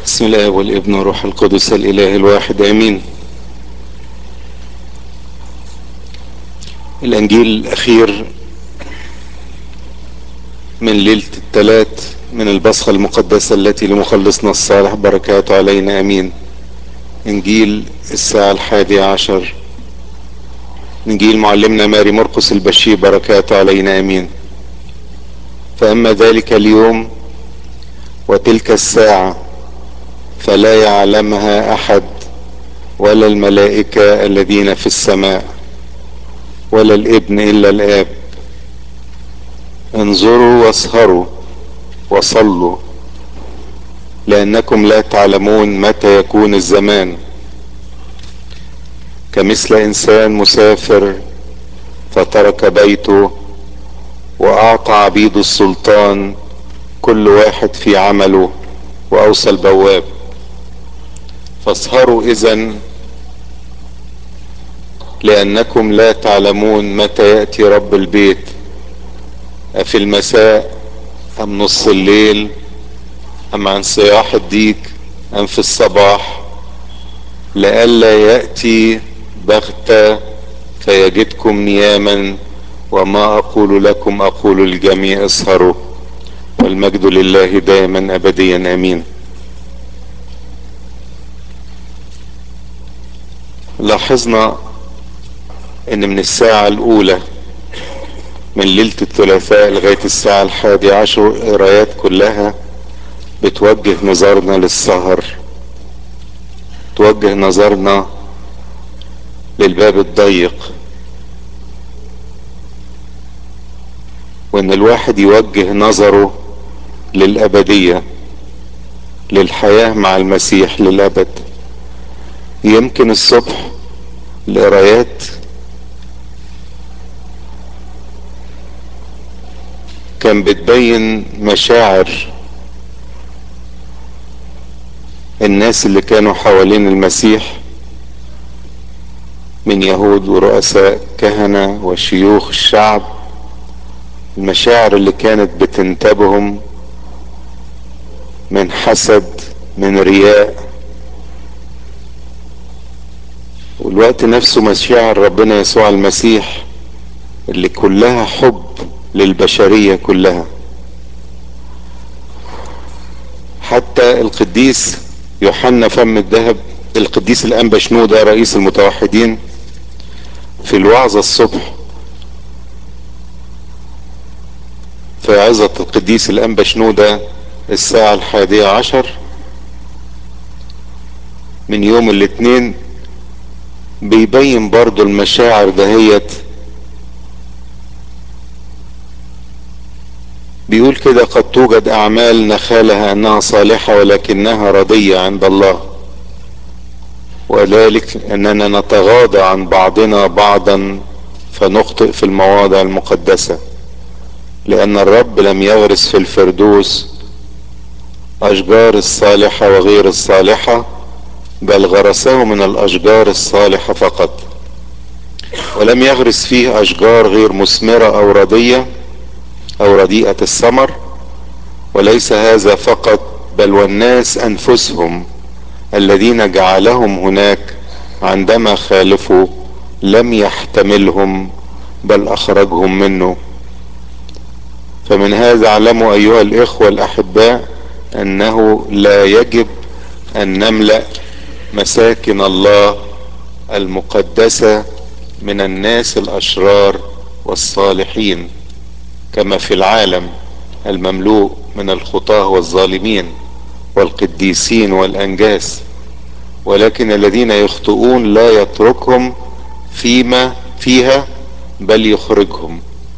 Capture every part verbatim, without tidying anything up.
بسم الله والابن والروح القدس الاله الواحد امين. الانجيل الاخير من ليلة الثلاث من البصخة المقدسة التي لمخلصنا الصالح بركاته علينا امين. انجيل الساعة الحادية عشر، انجيل معلمنا ماري مرقس البشير بركاته علينا امين. فاما ذلك اليوم وتلك الساعة فلا يعلمها احد ولا الملائكة الذين في السماء ولا الابن الا الاب. انظروا واسهروا وصلوا لانكم لا تعلمون متى يكون الزمان. كمثل انسان مسافر فترك بيته واعطى عبيد السلطان كل واحد في عمله واوصى البواب. فاسهروا اذن لانكم لا تعلمون متى ياتي رب البيت، افي المساء ام نص الليل ام عن صياح الديك ام في الصباح، لئلا ياتي بغتة فيجدكم نياما. وما اقول لكم اقول للجميع اسهروا. والمجد لله دائما ابديا امين. لاحظنا ان من الساعة الاولى من ليلة الثلاثاء لغاية الساعة الحادية عشر القرايات كلها بتوجه نظرنا للسهر، توجه نظرنا للباب الضيق، وان الواحد يوجه نظره للابدية، للحياة مع المسيح للابد. يمكن الصبح القرايات كان بتبين مشاعر الناس اللي كانوا حوالين المسيح من يهود ورؤساء كهنة وشيوخ الشعب، المشاعر اللي كانت بتنتابهم من حسد، من رياء، والوقت نفسه مشاعر ربنا يسوع المسيح اللي كلها حب للبشرية كلها. حتى القديس يوحنا فم الذهب، القديس الانبا شنودة رئيس المتوحدين، في الوعظة الصبح في عظة القديس الانبا شنودة الساعة الحادية عشر من يوم الاثنين، بيبين برضو المشاعر دهيت. بيقول كده: قد توجد اعمال نخالها انها صالحة ولكنها ردية عند الله، وذلك اننا نتغاضى عن بعضنا بعضا فنخطئ في المواضع المقدسة، لان الرب لم يغرس في الفردوس اشجار الصالحة وغير الصالحة، بل غرسه من الاشجار الصالحة فقط، ولم يغرس فيه اشجار غير مثمرة او ردية او رديئة الثمر. وليس هذا فقط، بل والناس انفسهم الذين جعلهم هناك عندما خالفوا لم يحتملهم بل اخرجهم منه. فمن هذا اعلموا ايها الاخوة الاحباء انه لا يجب ان نملأ مساكن الله المقدسة من الناس الاشرار والصالحين كما في العالم المملوء من الخطاة والظالمين والقديسين والانجاس، ولكن الذين يخطئون لا يتركهم فيما فيها بل يخرجهم.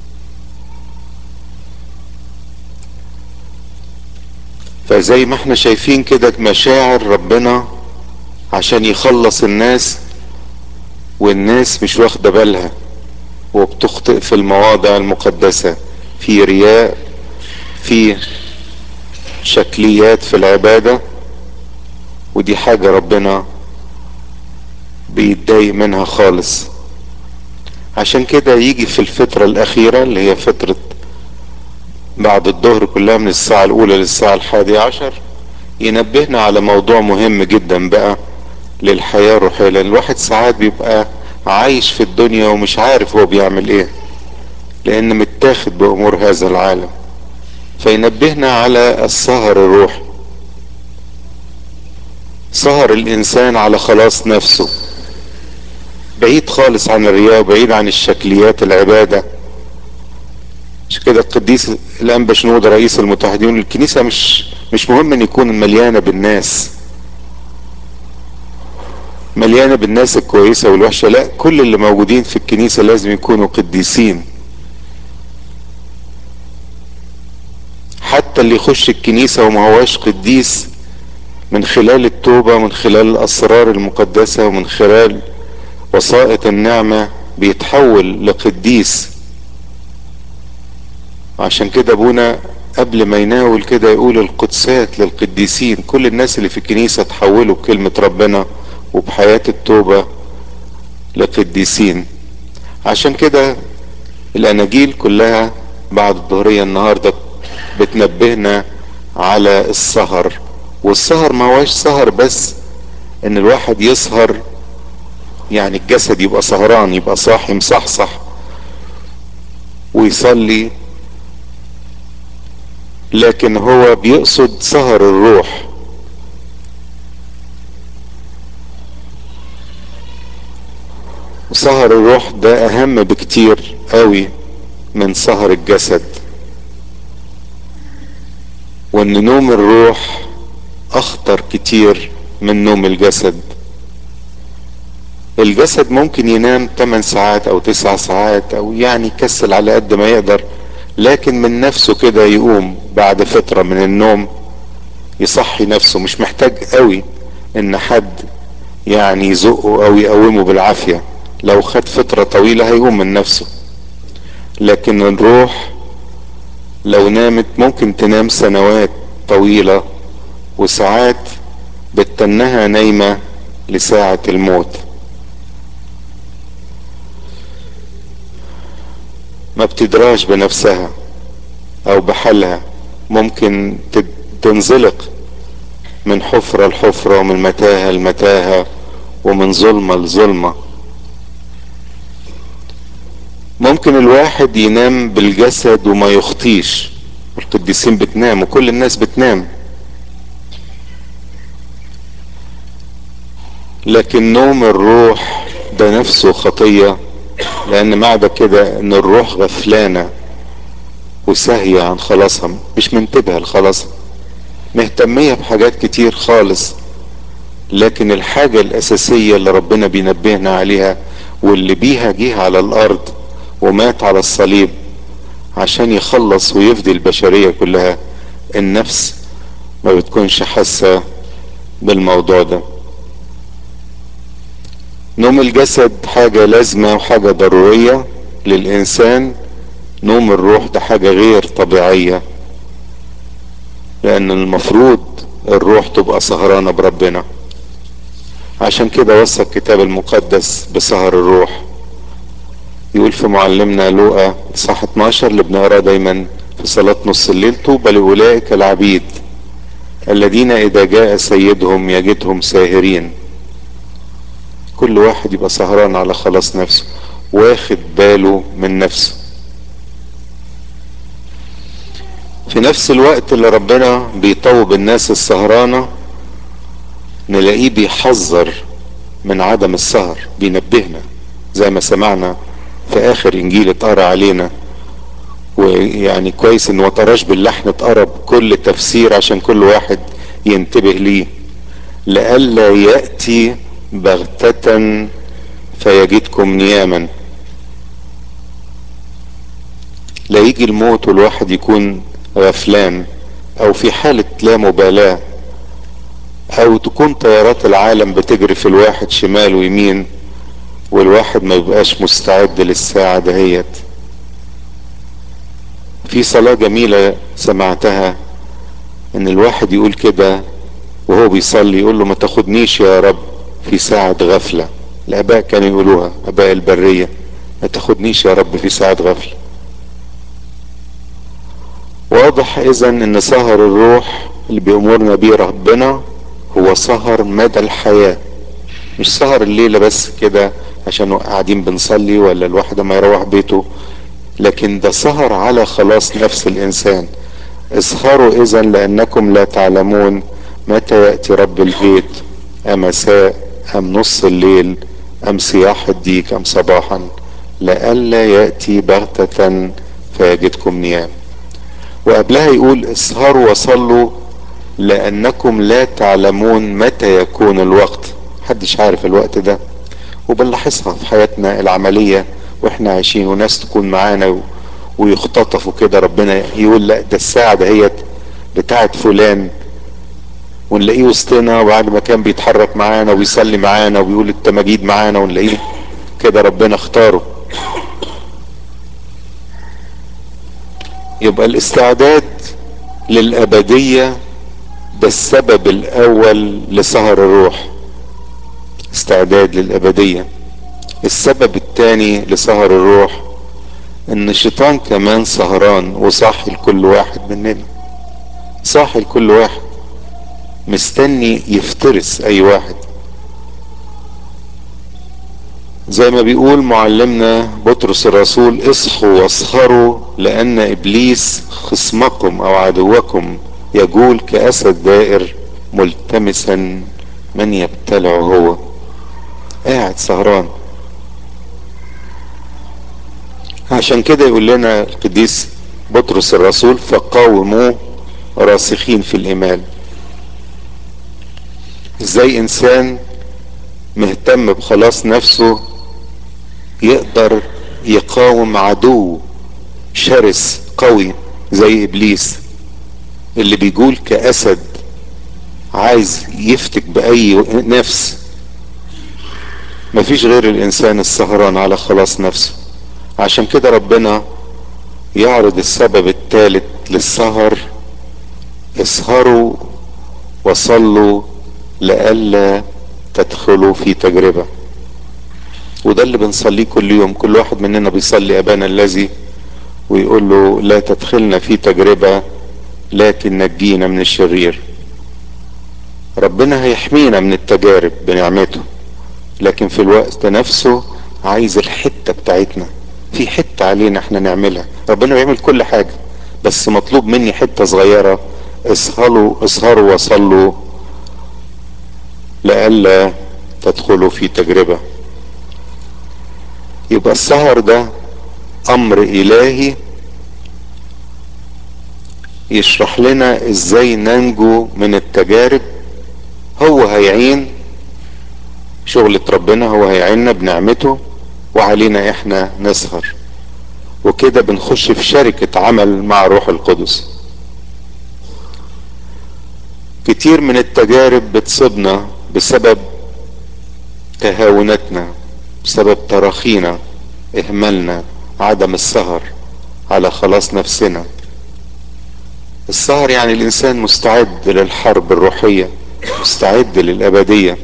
فزي ما احنا شايفين كده مشاعر ربنا عشان يخلص الناس، والناس مش واخدة بالها وبتخطئ في المواضع المقدسة، في رياء، في شكليات في العبادة، ودي حاجة ربنا بيتضايق منها خالص. عشان كده يجي في الفترة الأخيرة اللي هي فترة بعد الظهر كلها من الساعة الأولى للساعة الحادية عشر ينبهنا على موضوع مهم جدا بقى للحياة الروحية، لان الواحد ساعات بيبقى عايش في الدنيا ومش عارف هو بيعمل ايه، لان متاخد بامور هذا العالم. فينبهنا على السهر الروحي، سهر الانسان على خلاص نفسه، بعيد خالص عن الرياء وبعيد عن الشكليات العبادة. مش كده القديس الانبا شنودة رئيس المتحدين الكنيسة مش مش مهم ان يكون مليانة بالناس، مليانة بالناس الكويسة والوحشة، لا، كل اللي موجودين في الكنيسة لازم يكونوا قديسين. حتى اللي يخش الكنيسة وما هواش قديس، من خلال التوبة ومن خلال الاسرار المقدسة ومن خلال وسائط النعمة بيتحول لقديس. عشان كده ابونا قبل ما يناول كده يقول القدسات للقديسين، كل الناس اللي في الكنيسة تحولوا بكلمة ربنا وبحياة التوبة لقديسين. عشان كده الاناجيل كلها بعد الظهرية النهاردة بتنبهنا على السهر. والسهر ما هواش سهر بس ان الواحد يسهر يعني الجسد يبقى سهران، يبقى صاحي مصحصح ويصلي، لكن هو بيقصد سهر الروح. وسهر الروح ده اهم بكتير قوي من سهر الجسد، وان نوم الروح اخطر كتير من نوم الجسد. الجسد ممكن ينام ثماني ساعات او تسع ساعات او يعني يكسل على قد ما يقدر، لكن من نفسه كده يقوم بعد فترة من النوم يصحي نفسه، مش محتاج قوي ان حد يعني يزقه او يقومه بالعافية، لو خد فترة طويلة هيقوم من نفسه. لكن الروح لو نامت ممكن تنام سنوات طويلة، وساعات بتتنها نايمة لساعة الموت، ما بتدراش بنفسها او بحالها، ممكن تنزلق من حفرة لحفرة ومن متاهة لمتاهة ومن ظلمة لظلمة. ممكن الواحد ينام بالجسد وما يخطيش، القديسين بتنام وكل الناس بتنام، لكن نوم الروح ده نفسه خطية، لان معنى كده ان الروح غفلانة وساهية عن خلاصها، مش منتبهة لخلاصها، مهتمية بحاجات كتير خالص، لكن الحاجة الاساسية اللي ربنا بينبهنا عليها واللي بيها جه على الارض ومات على الصليب عشان يخلص ويفدي البشرية كلها، النفس ما بتكونش حاسة بالموضوع ده. نوم الجسد حاجة لازمة وحاجة ضرورية للإنسان، نوم الروح ده حاجة غير طبيعية، لأن المفروض الروح تبقى سهرانة بربنا. عشان كده وصى الكتاب المقدس بسهر الروح. يقول في معلمنا لوقا صح اتناشر اللي بنقراه دايما في صلاة نص الليل: طوبى لأولئك العبيد الذين إذا جاء سيدهم يجدهم ساهرين. كل واحد يبقى سهران على خلاص نفسه، واخد باله من نفسه. في نفس الوقت اللي ربنا بيطوب الناس السهرانة نلاقيه بيحذر من عدم السهر، بينبهنا زي ما سمعنا في اخر انجيل اتقرا علينا. ويعني كويس انه ما اتقراش باللحن، اتقرا بكل تفسير عشان كل واحد ينتبه ليه: لئلا يأتي بغتة فيجدكم نياما. لا يجي الموت والواحد يكون غفلان او في حالة لا مبالاة، او تكون طيارات العالم بتجري في الواحد شمال ويمين والواحد ما يبقاش مستعد للساعة دهيت. في صلاة جميلة سمعتها ان الواحد يقول كده وهو بيصلي، يقول له: ما تاخدنيش يا رب في ساعة غفلة. الاباء كانوا يقولوها، اباء البرية: ما تاخدنيش يا رب في ساعة غفلة. واضح اذا ان سهر الروح اللي بيأمرنا بيه ربنا هو سهر مدى الحياة، مش سهر الليلة بس كده عشان قاعدين بنصلي ولا الواحد ما يروح بيته، لكن ده سهر على خلاص نفس الإنسان. اسهروا إذا لأنكم لا تعلمون متى يأتي رب البيت، أمساء أم نص الليل أم صياح الديك أم صباحا، لئلا يأتي بغتة فيجدكم نيام. وقبلها يقول اسهروا وصلوا لأنكم لا تعلمون متى يكون الوقت. محدش عارف الوقت ده، وبنلاحظها في حياتنا العملية واحنا عايشين، وناس تكون معانا ويختطفوا كده، ربنا يقول لا ده الساعة دهيت بتاعت فلان، ونلاقيه وسطنا وبعد ما كان بيتحرك معانا وبيصلي معانا وبيقول التماجيد معانا، ونلاقيه كده ربنا اختاره. يبقى الاستعداد للأبدية ده السبب الأول لسهر الروح، استعداد للأبدية. السبب الثاني لسهر الروح ان الشيطان كمان سهران وصاحي لكل واحد مننا، صاحي لكل واحد مستني يفترس اي واحد. زي ما بيقول معلمنا بطرس الرسول اصحوا واسهروا لان ابليس خصمكم او عدوكم يجول كاسد دائر ملتمسا من يبتلعه هو. قاعد سهران. عشان كده يقول لنا القديس بطرس الرسول فقاوموا راسخين في الايمان. ازاي انسان مهتم بخلاص نفسه يقدر يقاوم عدو شرس قوي زي ابليس اللي بيقول كاسد عايز يفتك باي نفس؟ مفيش غير الانسان السهران على خلاص نفسه. عشان كده ربنا يعرض السبب الثالث للسهر: اسهروا وصلوا لئلا تدخلوا في تجربة. وده اللي بنصليه كل يوم، كل واحد مننا بيصلي ابانا الذي ويقول له لا تدخلنا في تجربة لكن نجينا من الشرير. ربنا هيحمينا من التجارب بنعمته، لكن في الوقت نفسه عايز الحتة بتاعتنا، في حتة علينا احنا نعملها. ربنا بيعمل كل حاجة بس مطلوب مني حتة صغيرة: اسهروا اسهروا وصلوا لئلا تدخلوا في تجربة. يبقى السهر ده امر الهي يشرح لنا ازاي ننجو من التجارب. هو هيعين شغلة ربنا، هو هيعيننا بنعمته، وعلينا احنا نسهر، وكده بنخش في شركة عمل مع روح القدس. كتير من التجارب بتصيبنا بسبب تهاونتنا، بسبب تراخينا، اهمالنا، عدم السهر على خلاص نفسنا. السهر يعني الانسان مستعد للحرب الروحية، مستعد للابدية.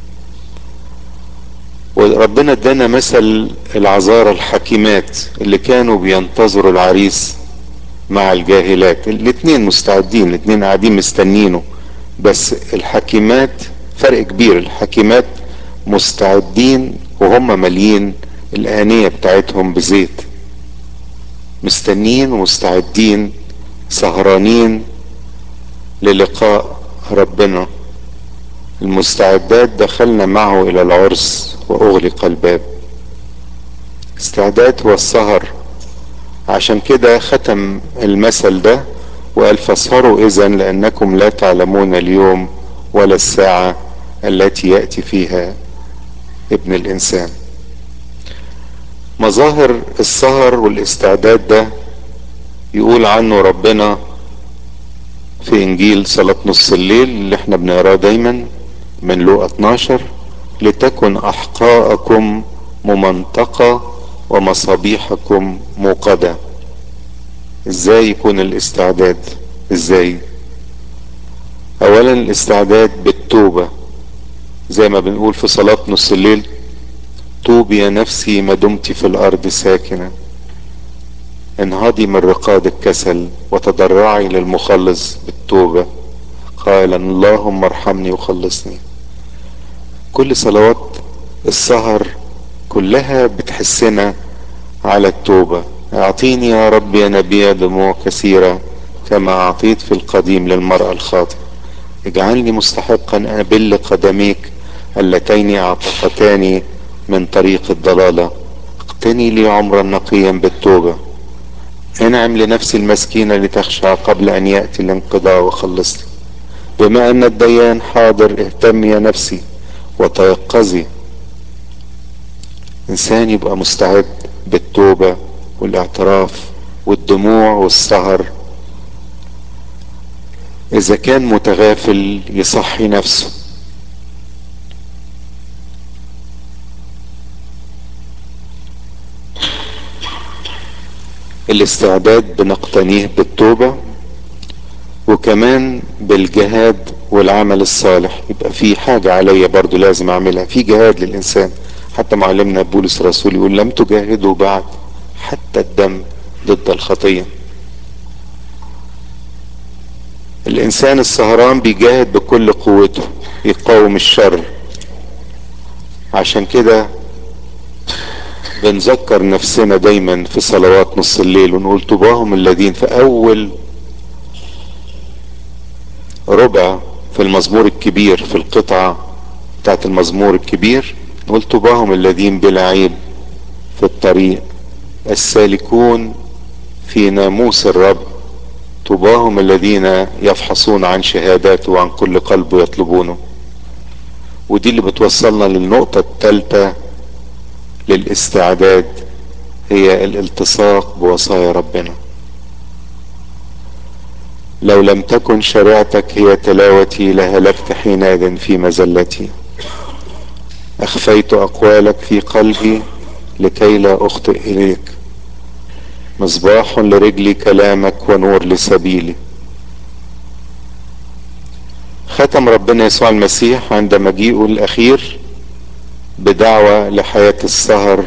وربنا ادانا مثل العذارى الحكيمات اللي كانوا بينتظروا العريس مع الجاهلات، الاتنين مستعدين، الاتنين قاعدين مستنينه. بس الحكيمات فرق كبير، الحكيمات مستعدين وهم مالين الآنية بتاعتهم بزيت، مستنين ومستعدين سهرانين للقاء ربنا. المستعدات دخلنا معه الى العرس واغلق الباب. استعداد هو السهر. عشان كده ختم المثل ده وقال فاسهروا اذا لانكم لا تعلمون اليوم ولا الساعة التي يأتي فيها ابن الانسان. مظاهر السهر والاستعداد ده يقول عنه ربنا في انجيل صلاة نص الليل اللي احنا بنقراه دايما من لوقا اتناشر: لتكن احقاءكم ممنطقة ومصابيحكم موقدة. ازاي يكون الاستعداد؟ ازاي؟ اولا الاستعداد بالتوبة، زي ما بنقول في صلاة نص الليل: توبي يا نفسي ما دمت في الارض ساكنة، انهضي من رقاد الكسل وتضرعي للمخلص بالتوبة قائلا اللهم ارحمني وخلصني. كل صلوات السهر كلها بتحسنا على التوبة. اعطيني يا رب يا نبي دموع كثيرة كما اعطيت في القديم للمرأة الخاطئة. اجعلني مستحقا ابل قدميك اللتين اعتقتاني من طريق الضلالة. اقتني لي عمرا نقيا بالتوبة. انعم لنفسي المسكينة لتخشع قبل ان يأتي الانقضاء وخلصني. بما ان الديان حاضر اهتمي يا نفسي وتيقظي. انسان يبقى مستعد بالتوبة والاعتراف والدموع والسهر. اذا كان متغافل يصحي نفسه. الاستعداد بنقتنيه بالتوبة وكمان بالجهاد والعمل الصالح. يبقى في حاجة عليا برضو لازم اعملها، في جهاد للانسان. حتى معلمنا بولس الرسول يقول لم تجاهدوا بعد حتى الدم ضد الخطية. الانسان السهران بيجاهد بكل قوته يقاوم الشر. عشان كده بنذكر نفسنا دايما في صلوات نص الليل ونقول طوباهم الذين في اول ربع في المزمور الكبير، في القطعة بتاعت المزمور الكبير نقول طوباهم الذين بلا عيب في الطريق السالكون في ناموس الرب. طوباهم الذين يفحصون عن شهاداته وعن كل قلب يطلبونه. ودي اللي بتوصلنا للنقطة الثالثة للاستعداد، هي الالتصاق بوصايا ربنا. لو لم تكن شريعتك هي تلاوتي لهلكت حينئذ في مزلتي. اخفيت اقوالك في قلبي لكي لا اخطئ اليك. مصباح لرجلي كلامك ونور لسبيلي. ختم ربنا يسوع المسيح عند مجيئه الاخير بدعوة لحياة السهر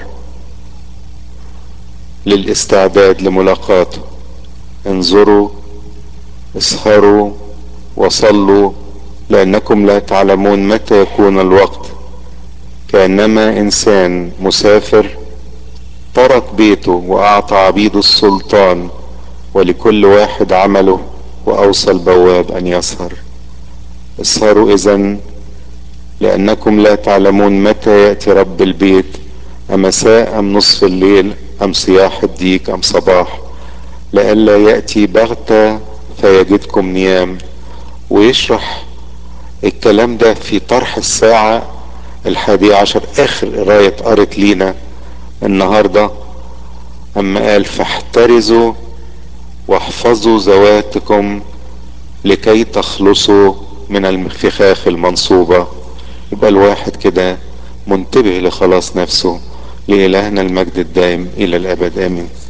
للاستعداد لملاقاته. انظروا اسهروا وصلوا لانكم لا تعلمون متى يكون الوقت. كانما انسان مسافر ترك بيته واعطى عبيده السلطان ولكل واحد عمله واوصى البواب ان يسهر. اسهروا اذن لانكم لا تعلمون متى ياتي رب البيت، امساء ام نصف الليل ام صياح الديك ام صباح، لئلا ياتي بغتة فيجدكم نيام. ويشرح الكلام ده في طرح الساعة الحادية عشر، اخر قراية قرت لينا النهاردة، اما قال فاحترزوا واحفظوا ذواتكم لكي تخلصوا من الفخاخ المنصوبة. يبقى الواحد كده منتبه لخلاص نفسه. لإلهنا المجد الدائم إلى الأبد آمين.